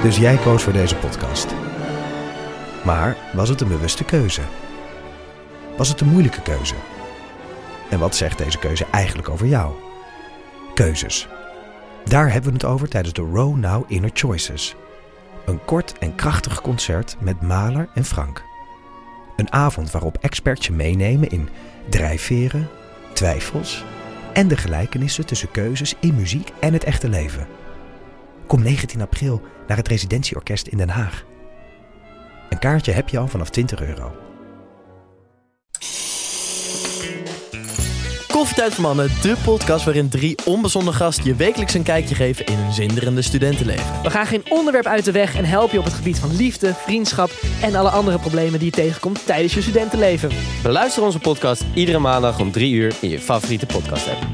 Dus jij koos voor deze podcast. Maar was het een bewuste keuze? Was het een moeilijke keuze? En wat zegt deze keuze eigenlijk over jou? Keuzes. Daar hebben we het over tijdens de Row Now Inner Choices. Een kort en krachtig concert met Mahler en Frank. Een avond waarop experts je meenemen in drijfveren, twijfels en de gelijkenissen tussen keuzes in muziek en het echte leven. Kom 19 april naar het Residentieorkest in Den Haag. Een kaartje heb je al vanaf €20. Koffietijd voor Mannen, de podcast waarin 3 onbezonnen gasten je wekelijks een kijkje geven in hun zinderende studentenleven. We gaan geen onderwerp uit de weg en helpen je op het gebied van liefde, vriendschap en alle andere problemen die je tegenkomt tijdens je studentenleven. Beluister onze podcast iedere maandag om 3 uur in je favoriete podcast app.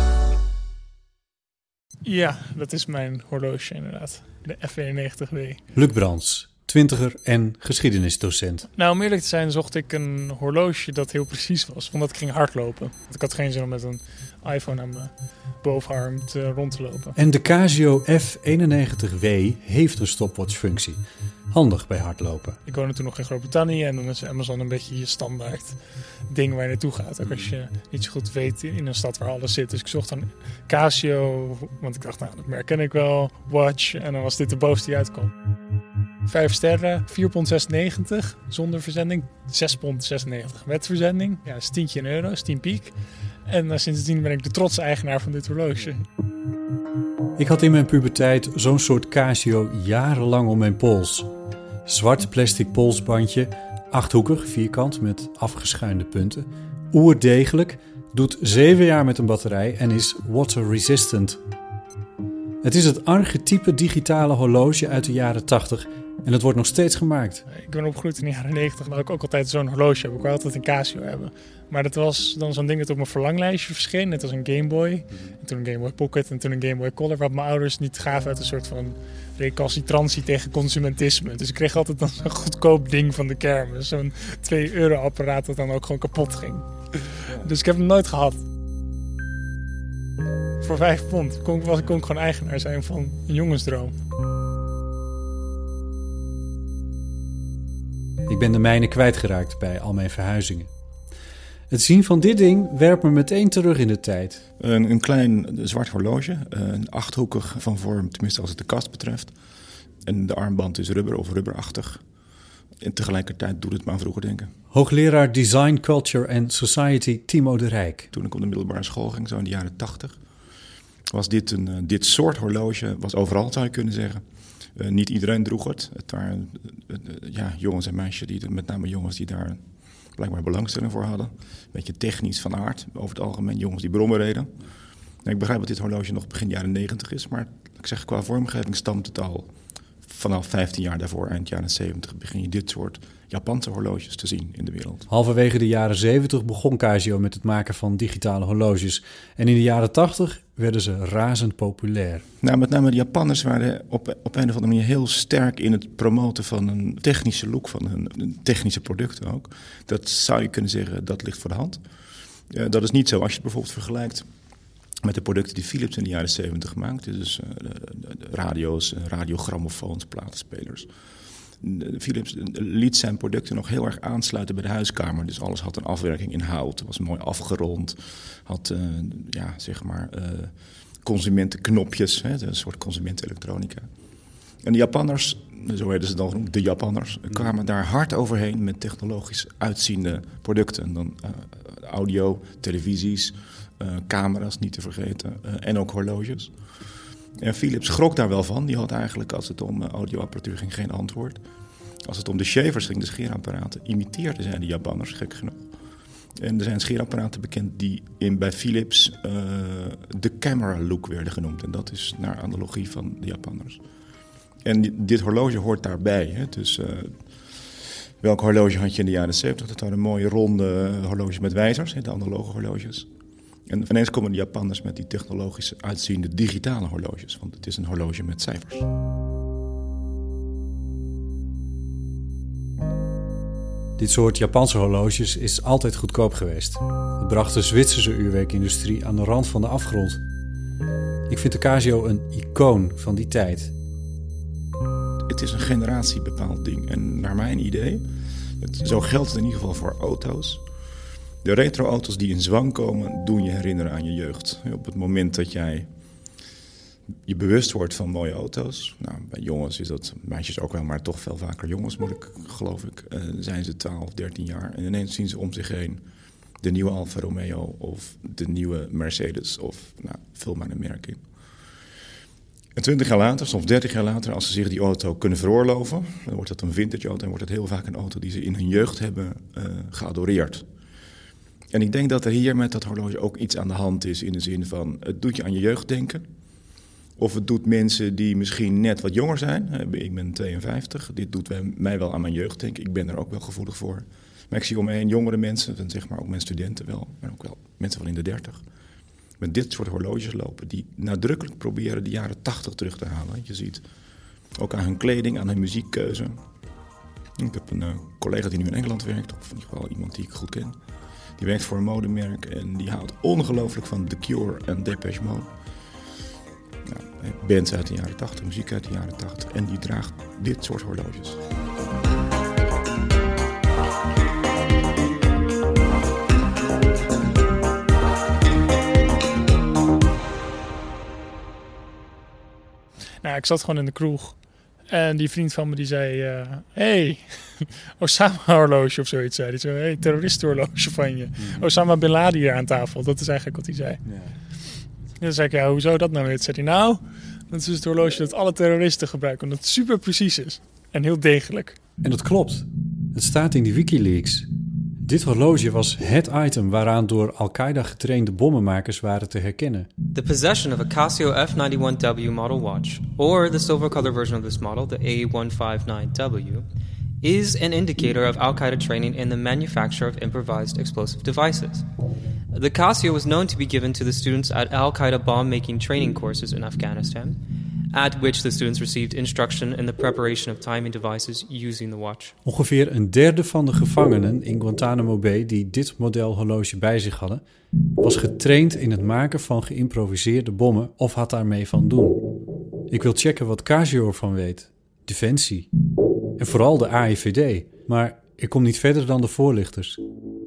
Ja, dat is mijn horloge inderdaad. De F91W. Luc Brands, twintiger en geschiedenisdocent. Nou, om eerlijk te zijn zocht ik een horloge dat heel precies was. Omdat ik ging hardlopen. Want ik had geen zin om met een iPhone aan mijn bovenarm rond te lopen. En de Casio F91W heeft een stopwatchfunctie. Handig bij hardlopen. Ik woonde toen nog in Groot-Brittannië en dan is Amazon een beetje je standaard ding waar je naartoe gaat. Ook als je niet zo goed weet in een stad waar alles zit. Dus ik zocht dan Casio, want ik dacht, nou, dat merk ken ik wel. Watch, en dan was dit de bovenste die uitkwam. 5 sterren, €4,96 zonder verzending. €6,96 met verzending. Ja, dat is €10 in euro's, 10 piek. En sindsdien ben ik de trotse eigenaar van dit horloge. Ik had in mijn puberteit zo'n soort Casio jarenlang om mijn pols. Zwart plastic polsbandje, 8-hoekig, vierkant met afgeschuinde punten. Oerdegelijk, doet 7 jaar met een batterij en is water resistant. Het is het archetype digitale horloge uit de jaren 80 en het wordt nog steeds gemaakt. Ik ben opgegroeid in de jaren 90, maar ik ook altijd zo'n horloge heb. Ik wil altijd een Casio hebben. Maar dat was dan zo'n ding dat op mijn verlanglijstje verscheen. Net als een Game Boy. En toen een Game Boy Pocket en toen een Game Boy Color. Wat mijn ouders niet gaven uit een soort van recalcitrantie tegen consumentisme. Dus ik kreeg altijd dan zo'n goedkoop ding van de kermis. Zo'n €2 apparaat dat dan ook gewoon kapot ging. Dus ik heb hem nooit gehad. Voor £5 kon ik gewoon eigenaar zijn van een jongensdroom. Ik ben de mijne kwijtgeraakt bij al mijn verhuizingen. Het zien van dit ding werpt me meteen terug in de tijd. Een klein zwart horloge, 8-hoekig van vorm, tenminste als het de kast betreft. En de armband is rubber of rubberachtig. En tegelijkertijd doet het me aan vroeger denken. Hoogleraar Design, Culture and Society Timo de Rijk. Toen ik op de middelbare school ging, zo in de jaren 80... was dit soort horloge, was overal zou je kunnen zeggen. Niet iedereen droeg het. Het waren jongens en meisjes, met name jongens die daar blijkbaar belangstelling voor hadden. Een beetje technisch van aard, over het algemeen jongens die brommen reden. En ik begrijp dat dit horloge nog begin jaren 90 is, maar ik zeg, qua vormgeving stamt het al vanaf 15 jaar daarvoor, eind jaren 70, begin je dit soort Japanse horloges te zien in de wereld. Halverwege de jaren 70 begon Casio met het maken van digitale horloges. En in de jaren 80 werden ze razend populair. Nou, met name de Japanners waren op een of andere manier heel sterk in het promoten van een technische look, van hun technische producten ook. Dat zou je kunnen zeggen, dat ligt voor de hand. Dat is niet zo als je het bijvoorbeeld vergelijkt met de producten die Philips in de jaren 70 maakte. Dus de radio's, radiogrammofoons, platenspelers. Philips liet zijn producten nog heel erg aansluiten bij de huiskamer. Dus alles had een afwerking in hout, was mooi afgerond. Had consumentenknopjes, een soort consumentenelektronica. En de Japanners, zo werden ze dan genoemd, de Japanners, kwamen daar hard overheen met technologisch uitziende producten. En dan audio, televisies, camera's niet te vergeten en ook horloges. En Philips schrok daar wel van. Die had eigenlijk, als het om audioapparatuur ging, geen antwoord. Als het om de shavers ging, de scheerapparaten, imiteerden zij de Japanners, gek genoeg. En er zijn scheerapparaten bekend die bij Philips de camera look werden genoemd. En dat is naar analogie van de Japanners. En dit horloge hoort daarbij. Hè? Dus welk horloge had je in de jaren 70? Dat waren mooie ronde horloges met wijzers, de analoge horloges. En ineens komen de Japanners met die technologisch uitziende digitale horloges. Want het is een horloge met cijfers. Dit soort Japanse horloges is altijd goedkoop geweest. Het bracht de Zwitserse uurwerkindustrie aan de rand van de afgrond. Ik vind de Casio een icoon van die tijd. Het is een generatie bepaald ding. En naar mijn idee, zo geldt het in ieder geval voor auto's. De retro-auto's die in zwang komen, doen je herinneren aan je jeugd. Op het moment dat jij je bewust wordt van mooie auto's. Nou, bij jongens is dat, meisjes ook wel, maar toch veel vaker jongens, geloof ik. Zijn ze 12, 13 jaar en ineens zien ze om zich heen de nieuwe Alfa Romeo of de nieuwe Mercedes of vul maar een merk in. En 20 jaar later, soms 30 jaar later, als ze zich die auto kunnen veroorloven, dan wordt dat een vintage auto en wordt het heel vaak een auto die ze in hun jeugd hebben geadoreerd. En ik denk dat er hier met dat horloge ook iets aan de hand is in de zin van, het doet je aan je jeugd denken. Of het doet mensen die misschien net wat jonger zijn. Ik ben 52, dit doet mij wel aan mijn jeugd denken. Ik ben er ook wel gevoelig voor. Maar ik zie om me heen jongere mensen, zeg maar ook mijn studenten wel, maar ook wel mensen van in de 30. Met dit soort horloges lopen die nadrukkelijk proberen de jaren 80 terug te halen. Je ziet ook aan hun kleding, aan hun muziekkeuze. Ik heb een collega die nu in Engeland werkt, of in ieder geval iemand die ik goed ken. Die werkt voor een modemerk en die houdt ongelooflijk van The Cure en Depeche Mode. Bands uit de jaren 80, muziek uit de jaren 80 en die draagt dit soort horloges. Nou, ik zat gewoon in de kroeg en die vriend van me die zei, hey, Osama horloge of zoiets zei. Die zei, hey, terroristenhorloge van je. Osama Bin Laden hier aan tafel, dat is eigenlijk wat hij zei. Ja. En dan zei ik, ja, hoezo dat nou weer? Zei hij, nou, dat is dus het horloge dat alle terroristen gebruiken, omdat het super precies is en heel degelijk. En dat klopt. Het staat in die WikiLeaks. Dit horloge was het item waaraan door Al-Qaeda getrainde bommenmakers waren te herkennen. The possession of a Casio F91W model watch, or the silver color version of this model, the A159W, is an indicator of Al-Qaeda training in the manufacture of improvised explosive devices. The Casio was known to be given to the students at Al-Qaeda bomb-making training courses in Afghanistan, at which the students received instruction in the preparation of timing devices using the watch. Ongeveer een derde van de gevangenen in Guantanamo Bay die dit model horloge bij zich hadden, was getraind in het maken van geïmproviseerde bommen of had daarmee van doen. Ik wil checken wat Casio ervan weet, Defensie en vooral de AIVD, maar ik kom niet verder dan de voorlichters.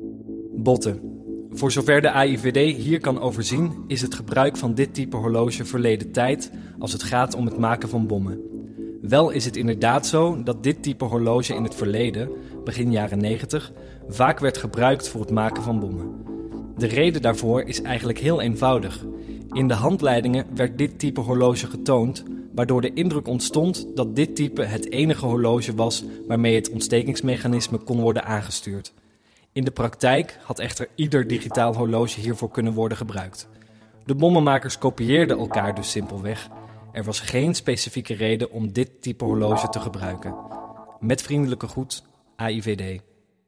Botten. Voor zover de AIVD hier kan overzien, is het gebruik van dit type horloge verleden tijd als het gaat om het maken van bommen. Wel is het inderdaad zo dat dit type horloge in het verleden, begin jaren 90, vaak werd gebruikt voor het maken van bommen. De reden daarvoor is eigenlijk heel eenvoudig. In de handleidingen werd dit type horloge getoond, waardoor de indruk ontstond dat dit type het enige horloge was waarmee het ontstekingsmechanisme kon worden aangestuurd. In de praktijk had echter ieder digitaal horloge hiervoor kunnen worden gebruikt. De bommenmakers kopieerden elkaar dus simpelweg. Er was geen specifieke reden om dit type horloge te gebruiken. Met vriendelijke groet, AIVD.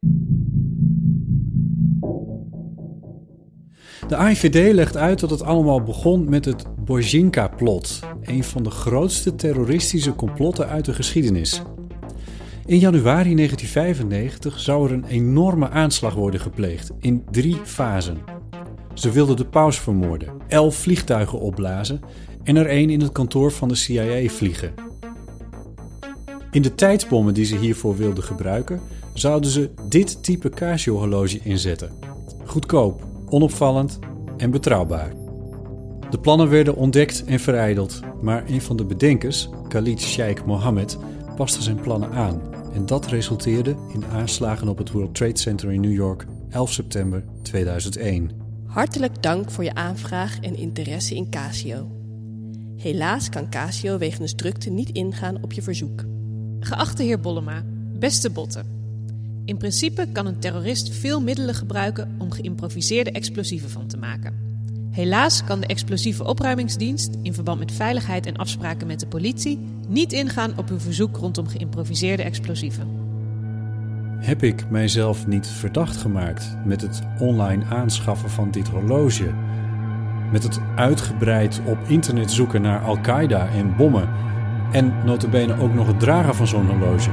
De AIVD legt uit dat het allemaal begon met het Bojinka-plot, een van de grootste terroristische complotten uit de geschiedenis. In januari 1995 zou er een enorme aanslag worden gepleegd in 3 fasen. Ze wilden de paus vermoorden, 11 vliegtuigen opblazen en er 1 in het kantoor van de CIA vliegen. In de tijdsbommen die ze hiervoor wilden gebruiken, zouden ze dit type Casio-horloge inzetten. Goedkoop, onopvallend en betrouwbaar. De plannen werden ontdekt en verijdeld, maar een van de bedenkers, Khalid Sheikh Mohammed, paste zijn plannen aan. En dat resulteerde in aanslagen op het World Trade Center in New York, 11 september 2001. Hartelijk dank voor je aanvraag en interesse in Casio. Helaas kan Casio wegens drukte niet ingaan op je verzoek. Geachte heer Bollema, beste Botten. In principe kan een terrorist veel middelen gebruiken om geïmproviseerde explosieven van te maken. Helaas kan de explosieve opruimingsdienst in verband met veiligheid en afspraken met de politie niet ingaan op uw verzoek rondom geïmproviseerde explosieven. Heb ik mijzelf niet verdacht gemaakt met het online aanschaffen van dit horloge? Met het uitgebreid op internet zoeken naar Al-Qaeda en bommen en nota bene ook nog het dragen van zo'n horloge?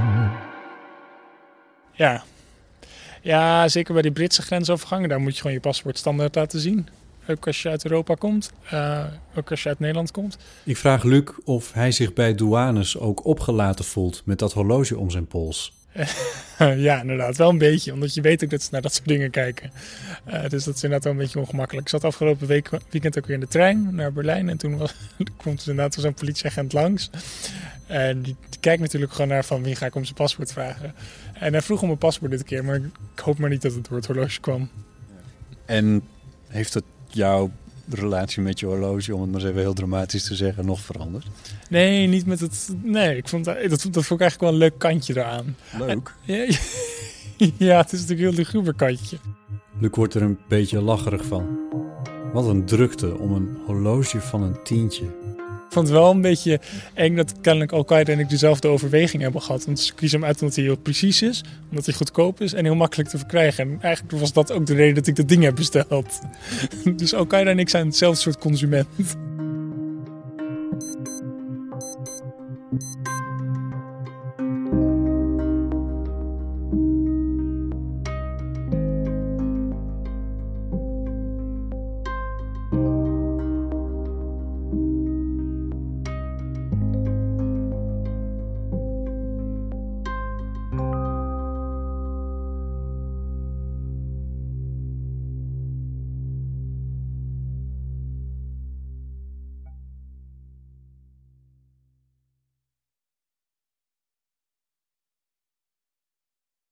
Ja, zeker bij die Britse grensovergangen, daar moet je gewoon je paspoort standaard laten zien. Ook als je uit Europa komt. Ook als je uit Nederland komt. Ik vraag Luc of hij zich bij douanes ook opgelaten voelt met dat horloge om zijn pols. Ja, inderdaad. Wel een beetje. Omdat je weet ook dat ze naar dat soort dingen kijken. Dus dat is inderdaad wel een beetje ongemakkelijk. Ik zat afgelopen weekend ook weer in de trein naar Berlijn. En toen komt er inderdaad zo'n politieagent langs. En die kijkt natuurlijk gewoon naar van wie ga ik om zijn paspoort vragen. En hij vroeg om mijn paspoort dit keer. Maar ik hoop maar niet dat het door het horloge kwam. En heeft het jouw relatie met je horloge, om het maar eens even heel dramatisch te zeggen, nog veranderd? Nee, niet met het... Nee, ik vond dat vond ik eigenlijk wel een leuk kantje eraan. Leuk? Ja, het is natuurlijk een heel luguber kantje. Luc wordt er een beetje lacherig van. Wat een drukte om een horloge van een tientje. Ik vond het wel een beetje eng dat kennelijk Al-Qaeda en ik dezelfde overweging hebben gehad. Want ze kiezen hem uit omdat hij heel precies is, omdat hij goedkoop is en heel makkelijk te verkrijgen. En eigenlijk was dat ook de reden dat ik dat ding heb besteld. Dus Al-Qaeda en ik zijn hetzelfde soort consument.